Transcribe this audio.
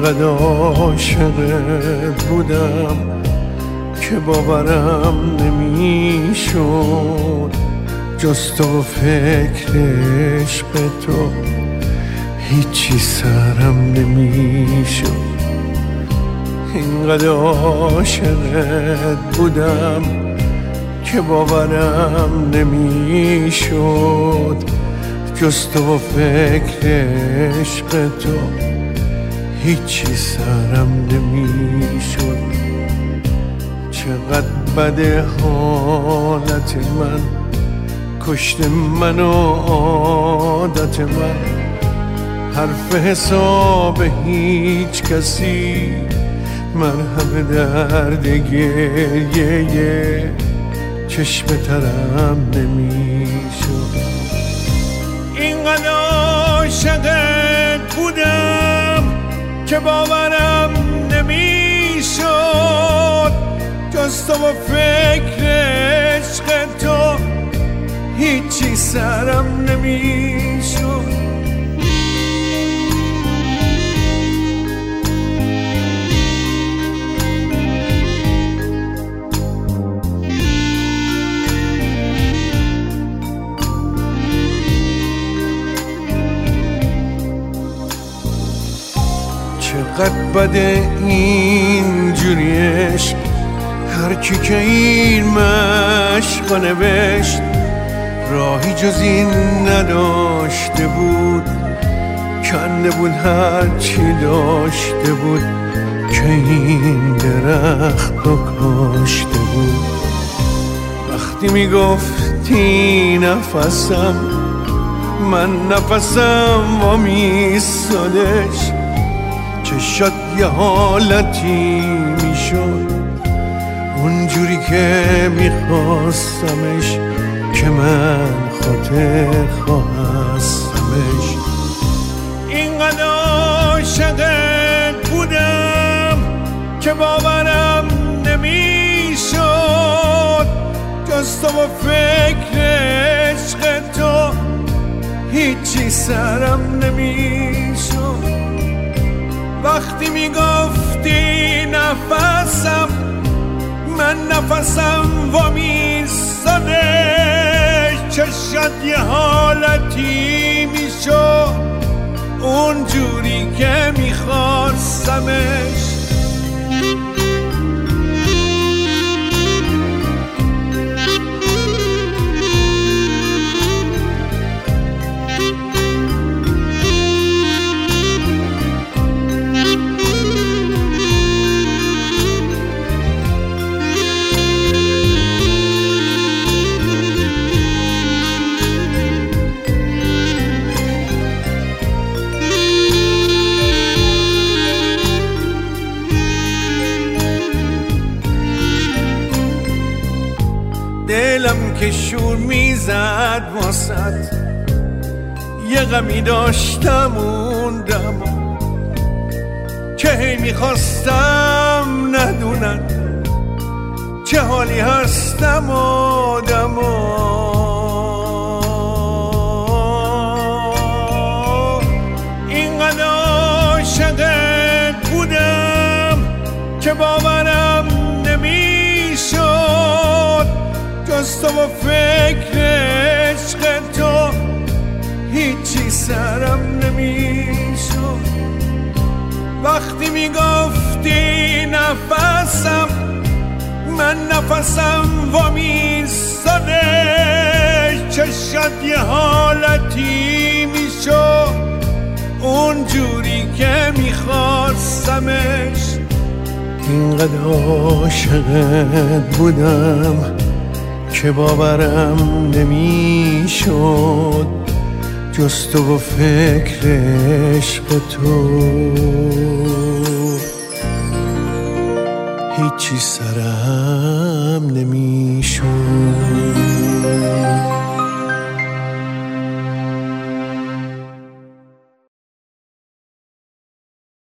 اینقدر عاشقت بودم که باورم نمیشد، جز تو و فکر عشق تو هیچی سرم نمیشد. اینقدر عاشقت بودم که باورم نمیشد، جز تو و فکر عشق تو هیچی سرم نمیشد. چقدر بده حالت من، کشت من و عادت من، حرف حساب هیچ کسی مرهم درد گریه چشم ترم نمیشد. اینقدر عاشقت بودم که باورم نمیشد، جز تو و فکر عشق تو هیچی سرم نمیشد. چقدر بده اینجوری عشق، هر کی که این مشق نوشت راهی جز این نداشته بود، کنده بود هر چی داشته بود که این درخت رو کاشته بود. وقتی میگفتی نفسم، من نفسم و میستادش، چشات یه حالتی میشد اونجوری که میخواستمش، که من خاطر خواستمش. اینقدر عاشقت بودم که باورم نمیشد، جز تو و فکر عشق تو هیچی سرم نمیشد. وقتی میگفتی نفسم، من نفسم و میستادش، چشات یه حالتی میشد اونجوری که میخواستمش. دلم که شور میزد واسد، یه غمی داشتم اون دما که هی میخواستم ندونن چه حالی هستم آدما. اینقدر عاشقت بودم که باورم نمیشد، جز تو و فکر عشق تو هیچی سرم نمیشد. وقتی میگفتی نفسم، من نفسم و میستادش، چشات یه حالتی میشد اونجوری که میخواستمش. اینقدر عاشقت بودم که باورم نمیشد، جز تو و فکر عشق تو هیچی سرم نمیشد.